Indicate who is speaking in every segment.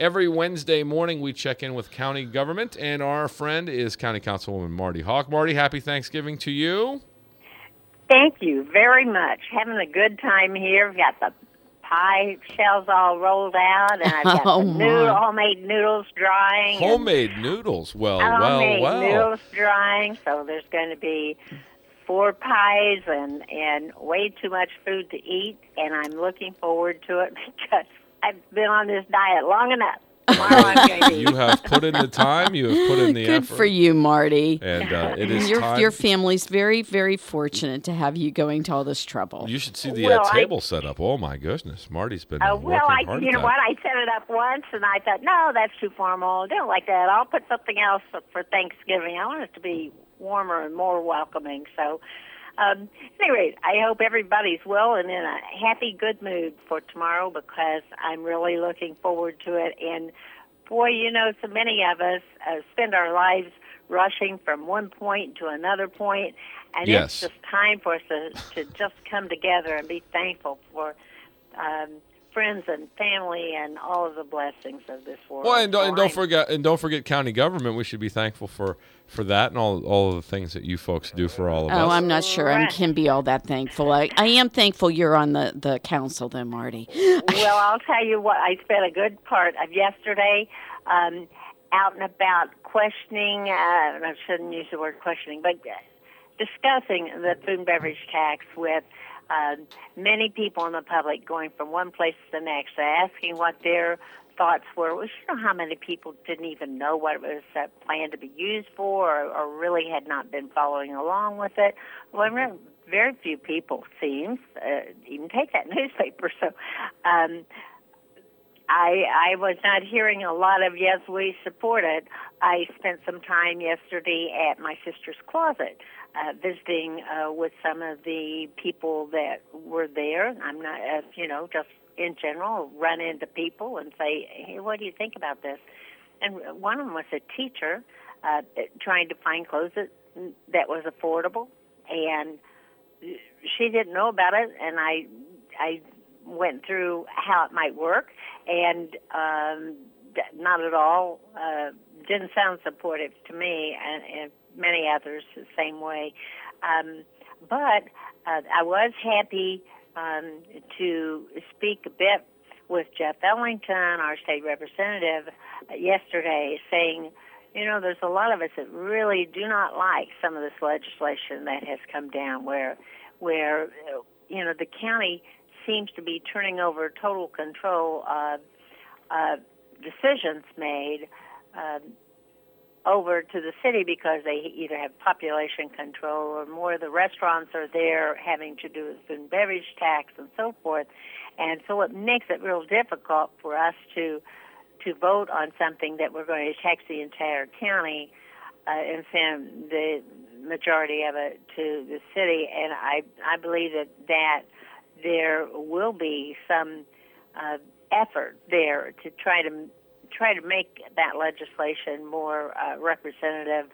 Speaker 1: Every Wednesday morning, we check in with county government, and our friend is County Councilwoman Marty Hawk. Marty, happy Thanksgiving to you.
Speaker 2: Thank you very much. Having a good time here. We've got the pie shells all rolled out, and I've got the homemade noodles drying.
Speaker 1: Homemade noodles? Well.
Speaker 2: Homemade noodles drying, so there's going to be 4 pies and way too much food to eat, and I'm looking forward to it because I've been on this diet long enough.
Speaker 1: You have put in the time. You have put in the effort.
Speaker 3: Good for you, Marty.
Speaker 1: And it is time.
Speaker 3: Your family's very, very fortunate to have you going to all this trouble.
Speaker 1: You should see the table set up. Oh, my goodness. Marty's been working hard.
Speaker 2: You know what? I set it up once, and I thought, no, that's too formal. I don't like that. I'll put something else for Thanksgiving. I want it to be warmer and more welcoming. So, anyway, I hope everybody's well and in a happy, good mood for tomorrow because I'm really looking forward to it. And, boy, you know, so many of us spend our lives rushing from one point to another point, and it's just time for us to just come together and be thankful for friends and family and all of the blessings of this world.
Speaker 1: Well, and don't forget county government. We should be thankful for that and all of the things that you folks do for all of us.
Speaker 3: Oh, I'm not sure I can be all that thankful. I am thankful you're on the council then, Marty.
Speaker 2: Well, I'll tell you what, I spent a good part of yesterday out and about questioning, I shouldn't use the word questioning, but discussing the food and beverage tax with many people in the public going from one place to the next, asking what their thoughts were. Well, you know how many people didn't even know what it was planned to be used for or really had not been following along with it. Well, very few people, seems, even take that newspaper. So I was not hearing a lot of, yes, we support it. I spent some time yesterday at my sister's closet visiting with some of the people that were there. I'm not, just in general, run into people and say, hey, what do you think about this? And one of them was a teacher trying to find clothes that was affordable, and she didn't know about it, and I went through how it might work, and not at all, didn't sound supportive to me, and many others the same way. But I was happy to speak a bit with Jeff Ellington, our state representative, yesterday, saying, you know, there's a lot of us that really do not like some of this legislation that has come down where the county seems to be turning over total control of decisions made over to the city because they either have population control or more of the restaurants are there having to do with food and beverage tax and so forth. And so it makes it real difficult for us to vote on something that we're going to tax the entire county and send the majority of it to the city. And I believe that there will be some effort there to try to make that legislation more representative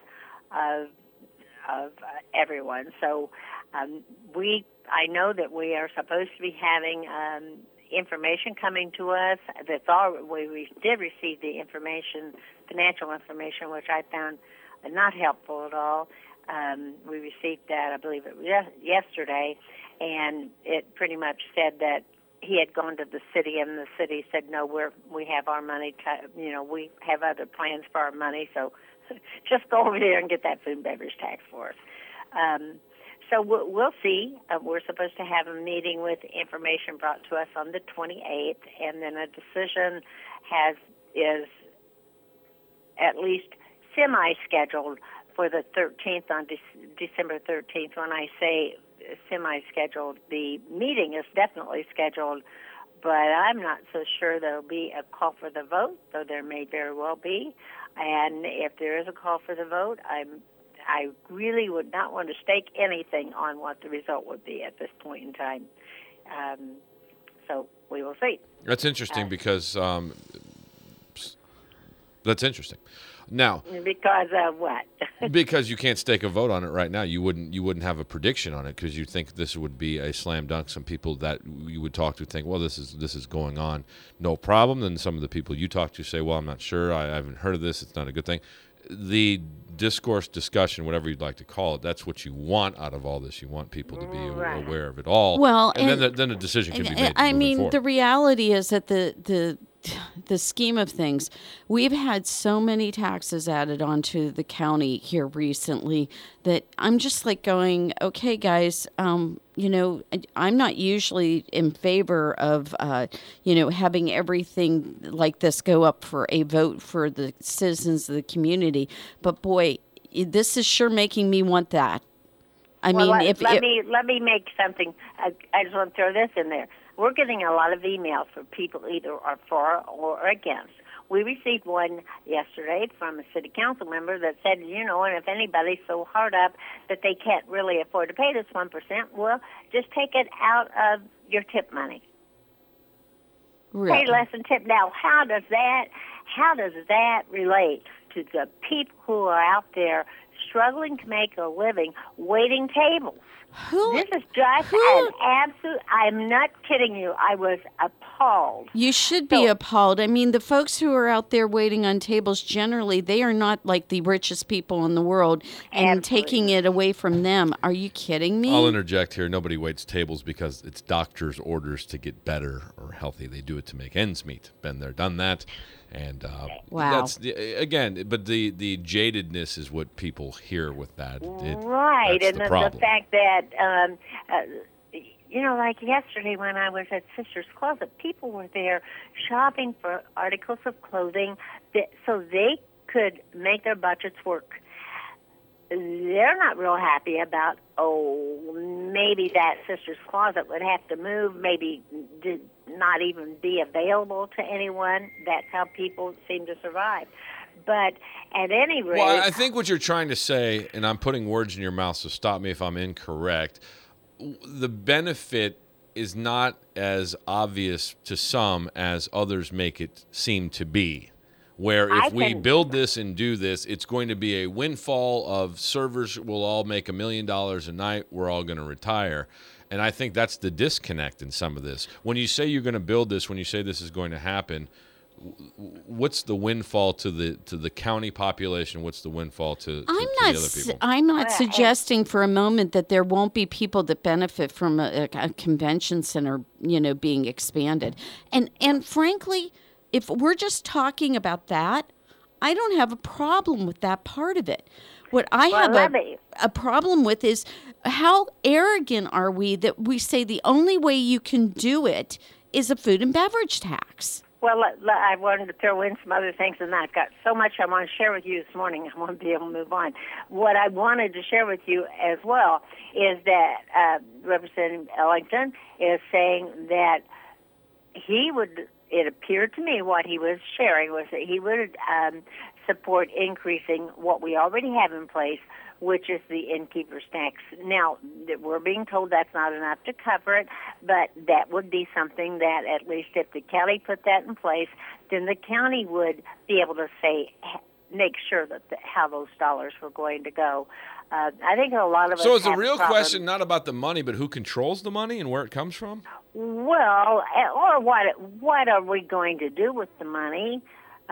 Speaker 2: of everyone. So I know that we are supposed to be having information coming to us. We did receive the information, financial information, which I found not helpful at all. We received that, I believe it was yesterday, and it pretty much said that he had gone to the city, and the city said, no, we have our money, we have other plans for our money, so just go over there and get that food and beverage tax for us. So we'll see. We're supposed to have a meeting with information brought to us on the 28th, and then a decision is at least semi-scheduled for the 13th, on December 13th. When I say semi-scheduled, the meeting is definitely scheduled, but I'm not so sure there'll be a call for the vote, though there may very well be. And if there is a call for the vote, I really would not want to stake anything on what the result would be at this point in time. So we will see.
Speaker 1: That's interesting because that's interesting. Now,
Speaker 2: Because of what?
Speaker 1: because you can't stake a vote on it right now, you wouldn't have a prediction on it because you think this would be a slam dunk. Some people that you would talk to think, well, this is going on, no problem. Then some of the people you talk to say, well, I'm not sure. I haven't heard of this. It's not a good thing. The discussion, whatever you'd like to call it, that's what you want out of all this. You want people to be aware of it all.
Speaker 3: Well,
Speaker 1: and then a decision can be made.
Speaker 3: I mean,
Speaker 1: forward.
Speaker 3: the reality is that the scheme of things, we've had so many taxes added onto the county here recently that I'm just like going, okay, guys, you know, I'm not usually in favor of, you know, having everything like this go up for a vote for the citizens of the community. But boy, this is sure making me want that. I mean,
Speaker 2: let me make something. I just want to throw this in there. We're getting a lot of emails from people either are for or against. We received one yesterday from a city council member that said, you know, and if anybody's so hard up that they can't really afford to pay this 1%, well, just take it out of your tip money.
Speaker 3: really?
Speaker 2: Pay less than tip. Now, how does that relate to the people who are out there struggling to make a living, waiting tables? This is just an absolute, I'm not kidding you, I was appalled.
Speaker 3: You should be appalled. I mean, the folks who are out there waiting on tables, generally, they are not like the richest people in the world, and taking it away from them. Are you kidding me?
Speaker 1: I'll interject here. Nobody waits tables because it's doctor's orders to get better or healthy. They do it to make ends meet. Been there, done that. And
Speaker 3: wow.
Speaker 1: That's again, but the jadedness is what people hear with that.
Speaker 2: Right,
Speaker 1: and
Speaker 2: the fact that you know, like yesterday when I was at Sister's Closet, people were there shopping for articles of clothing so they could make their budgets work. They're not real happy about, maybe that Sister's Closet would have to move, maybe not even be available to anyone. That's how people seem to survive. But at any rate...
Speaker 1: Well, I think what you're trying to say, and I'm putting words in your mouth, so stop me if I'm incorrect, the benefit is not as obvious to some as others make it seem to be. Where if we build this and do this, it's going to be a windfall of servers will all make $1 million a night. We're all going to retire. And I think that's the disconnect in some of this. When you say you're going to build this, when you say this is going to happen, what's the windfall to the county population? What's the windfall to the other people?
Speaker 3: I'm not suggesting for a moment that there won't be people that benefit from a convention center, you know, being expanded. And frankly, if we're just talking about that, I don't have a problem with that part of it. What I have a problem with is how arrogant are we that we say the only way you can do it is a food and beverage tax.
Speaker 2: Well, I wanted to throw in some other things, and I've got so much I want to share with you this morning. I want to be able to move on. What I wanted to share with you as well is that Representative Ellington is saying that he would... It appeared to me what he was sharing was that he would support increasing what we already have in place, which is the innkeeper's tax. Now, we're being told that's not enough to cover it, but that would be something that at least if the county put that in place, then the county would be able to say, make sure that how those dollars were going to go. I think a lot of us.
Speaker 1: So is the real question not about the money, but who controls the money and where it comes from?
Speaker 2: Well, or what are we going to do with the money?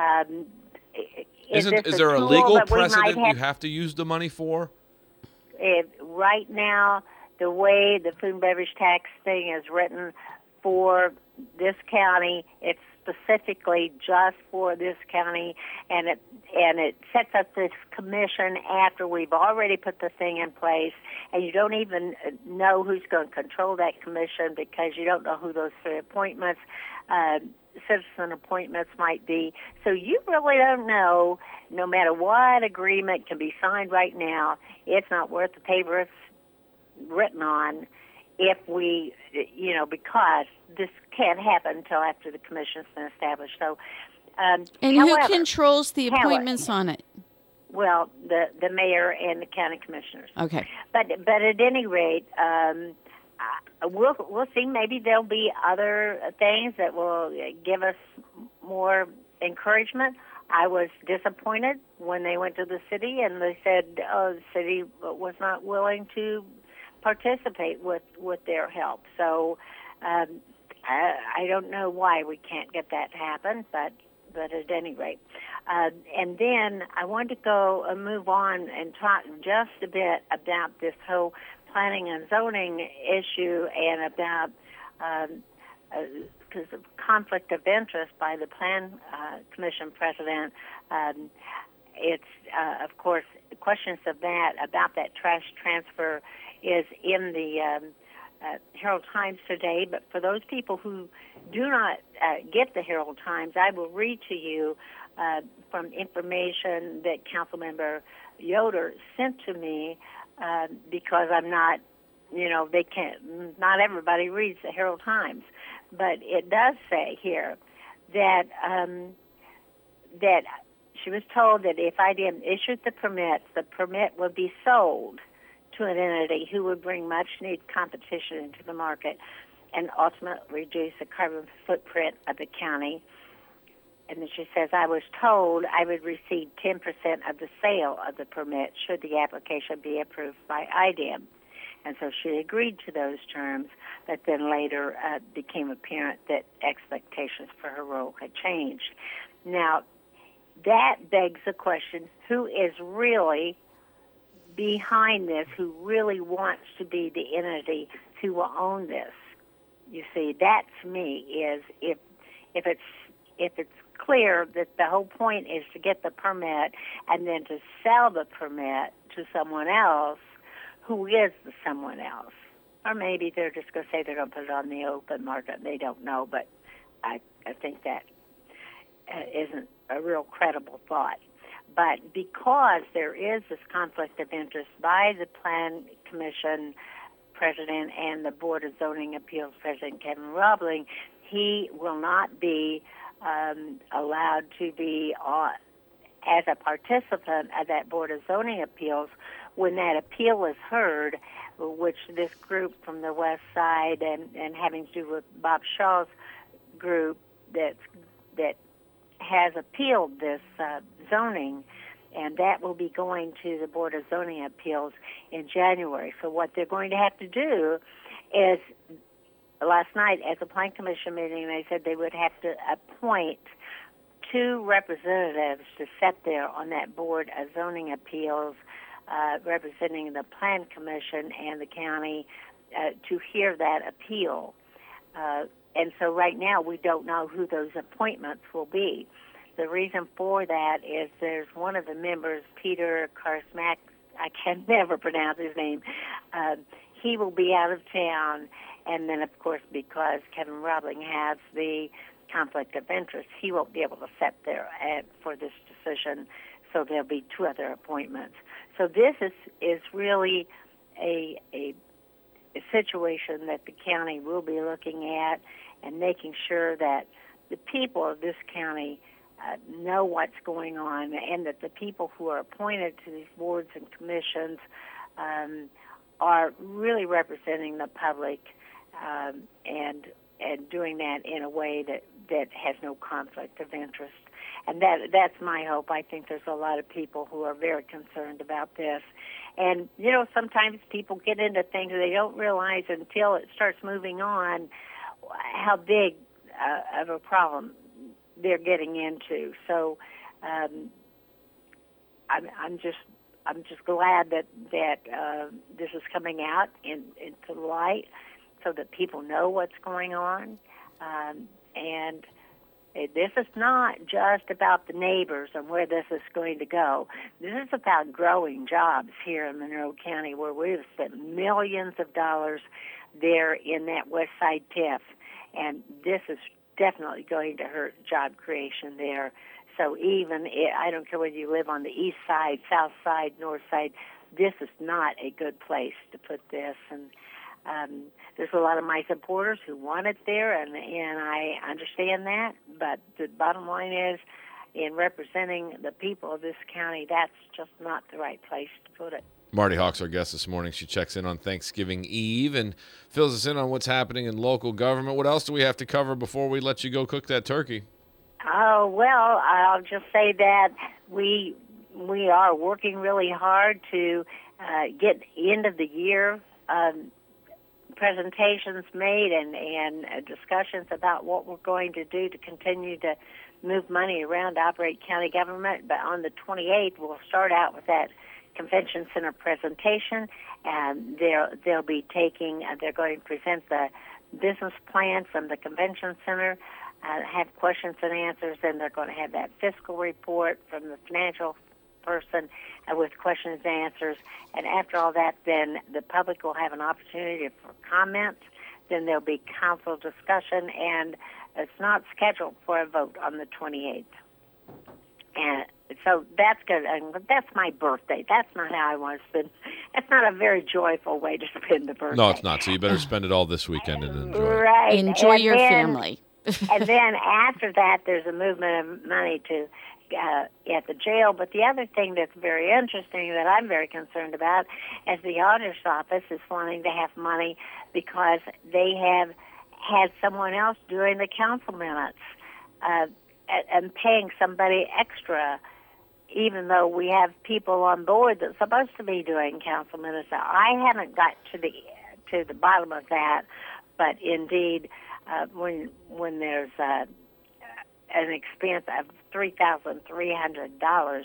Speaker 1: Is there a legal precedent you have to use the money for?
Speaker 2: Right now, the way the food and beverage tax thing is written for this county, it's specifically just for this county, and it sets up this commission after we've already put the thing in place, and you don't even know who's going to control that commission because you don't know who those three appointments, citizen appointments might be. So you really don't know, no matter what agreement can be signed right now, it's not worth the paper it's written on if we, because this can't happen until after the commission's been established. So,
Speaker 3: and who controls the appointments on it?
Speaker 2: Well, the mayor and the county commissioners.
Speaker 3: Okay.
Speaker 2: But at any rate, we'll see. Maybe there'll be other things that will give us more encouragement I was disappointed when they went to the city and they said the city was not willing to participate with their help. So I don't know why we can't get that to happen, but at any rate. And then I want to go and move on and talk just a bit about this whole planning and zoning issue and about because of conflict of interest by the Plan Commission president. It's, of course, questions of that, about that trash transfer is in the Herald Times today. But for those people who do not get the Herald Times, I will read to you from information that Councilmember Yoder sent to me because I'm not, they can't, not everybody reads the Herald Times. But it does say here that that she was told that if IDM issued the permit would be sold to an entity who would bring much-needed competition into the market and ultimately reduce the carbon footprint of the county. And then she says, I was told I would receive 10% of the sale of the permit should the application be approved by IDM. And so she agreed to those terms, but then later became apparent that expectations for her role had changed. Now, that begs the question, who is really behind this, who really wants to be the entity who will own this? You see, that to me is if it's clear that the whole point is to get the permit and then to sell the permit to someone else, who is the someone else? Or maybe they're just going to say they're going to put it on the open market. They don't know, but I think that isn't a real credible thought. But because there is this conflict of interest by the Plan Commission president and the Board of Zoning Appeals president, Kevin Roebling, he will not be allowed to be as a participant of that Board of Zoning Appeals when that appeal is heard, which this group from the West Side and having to do with Bob Shaw's group that has appealed this zoning, and that will be going to the Board of Zoning Appeals in January. So what they're going to have to do is, last night at the Plan Commission meeting, they said they would have to appoint 2 representatives to sit there on that Board of Zoning Appeals representing the Plan Commission and the county to hear that appeal. And so right now we don't know who those appointments will be. The reason for that is there's one of the members, Peter Karsmak, I can never pronounce his name, he will be out of town, and then of course because Kevin Roebling has the conflict of interest, he won't be able to sit there for this decision, so there'll be 2 other appointments. So this is really a situation that the county will be looking at and making sure that the people of this county know what's going on, and that the people who are appointed to these boards and commissions are really representing the public and doing that in a way that has no conflict of interest. And that's my hope. I think there's a lot of people who are very concerned about this. And, sometimes people get into things they don't realize until it starts moving on how big of a problem they're getting into. So I'm just glad that this is coming out into the light so that people know what's going on. And this is not just about the neighbors and where this is going to go. This is about growing jobs here in Monroe County, where we've spent millions of dollars there in that West Side TIF. And this is definitely going to hurt job creation there. So I don't care whether you live on the east side, south side, north side, this is not a good place to put this. And there's a lot of my supporters who want it there, and I understand that. But the bottom line is, in representing the people of this county, that's just not the right place to put it.
Speaker 1: Marty Hawk's our guest this morning. She checks in on Thanksgiving Eve and fills us in on what's happening in local government. What else do we have to cover before we let you go cook that turkey?
Speaker 2: Oh, well, I'll just say that we are working really hard to get end of the year presentations made and discussions about what we're going to do to continue to move money around to operate county government. But on the 28th, we'll start out with that convention center presentation, and they'll be taking. They're going to present the business plan from the convention center. Have questions and answers, and they're going to have that fiscal report from the financial person with questions and answers. And after all that, then the public will have an opportunity for comments. Then there'll be council discussion, and it's not scheduled for a vote on the 28th. And so that's good. And that's my birthday. That's not how I want to spend. That's not a very joyful way to spend the birthday.
Speaker 1: No, it's not. So you better spend it all this weekend and enjoy it.
Speaker 2: Right.
Speaker 3: Enjoy
Speaker 2: And
Speaker 3: your
Speaker 2: then-
Speaker 3: family.
Speaker 2: And then after that, there's a movement of money to at the jail. But the other thing that's very interesting that I'm very concerned about is the auditor's office is wanting to have money because they have had someone else doing the council minutes and paying somebody extra, even though we have people on board that's supposed to be doing council minutes. Now, I haven't got to the bottom of that, but indeed, when there's an expense of $3,300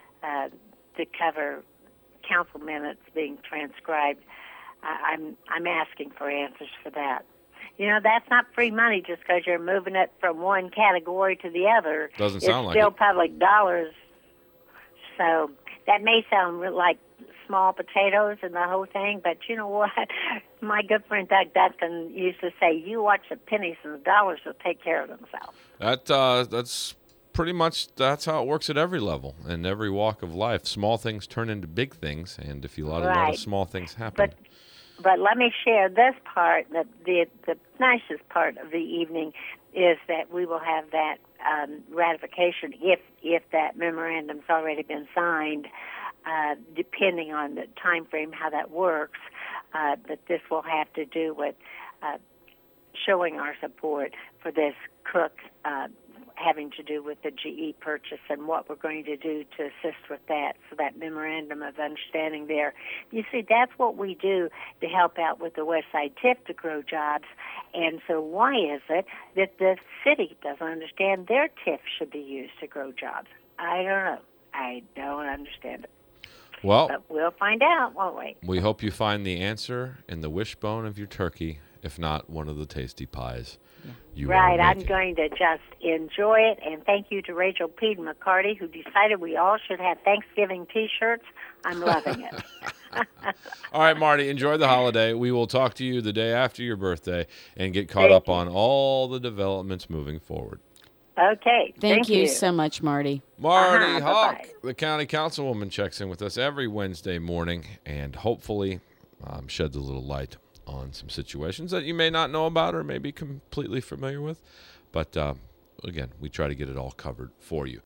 Speaker 2: to cover council minutes being transcribed, I'm asking for answers for that. You know, that's not free money just because you're moving it from one category to the other.
Speaker 1: Doesn't sound like
Speaker 2: It's still
Speaker 1: it.
Speaker 2: public dollars. So that may sound like small potatoes and the whole thing, but you know what? My good friend Doug Duncan used to say, you watch the pennies and the dollars will take care of themselves.
Speaker 1: That's pretty much that's how it works at every level and every walk of life. Small things turn into big things, and if you let a lot of
Speaker 2: Right.
Speaker 1: small things happen.
Speaker 2: But let me share this part, that the nicest part of the evening is that we will have that ratification if that memorandum's already been signed, depending on the time frame, how that works. But this will have to do with showing our support for this Cook having to do with the GE purchase and what we're going to do to assist with that. So that memorandum of understanding there. You see, that's what we do to help out with the West Side TIF to grow jobs. And so why is it that the city doesn't understand their TIF should be used to grow jobs? I don't know. I don't understand it.
Speaker 1: Well,
Speaker 2: But we'll find out, won't we?
Speaker 1: we hope you find the answer in the wishbone of your turkey, if not one of the tasty pies. You
Speaker 2: Right,
Speaker 1: are
Speaker 2: I'm
Speaker 1: making.
Speaker 2: going to just enjoy it, and thank you to Rachel Pede McCarty, who decided we all should have Thanksgiving T-shirts. I'm loving it.
Speaker 1: All right, Marty, enjoy the holiday. We will talk to you the day after your birthday and get caught
Speaker 2: Thank
Speaker 1: up
Speaker 2: you.
Speaker 1: on all the developments moving forward.
Speaker 2: Okay,
Speaker 3: Thank you so much, Marty.
Speaker 1: Marty
Speaker 2: Uh-huh,
Speaker 1: Hawk,
Speaker 2: bye-bye.
Speaker 1: the county councilwoman, checks in with us every Wednesday morning and hopefully sheds a little light on some situations that you may not know about or may be completely familiar with. But again, we try to get it all covered for you.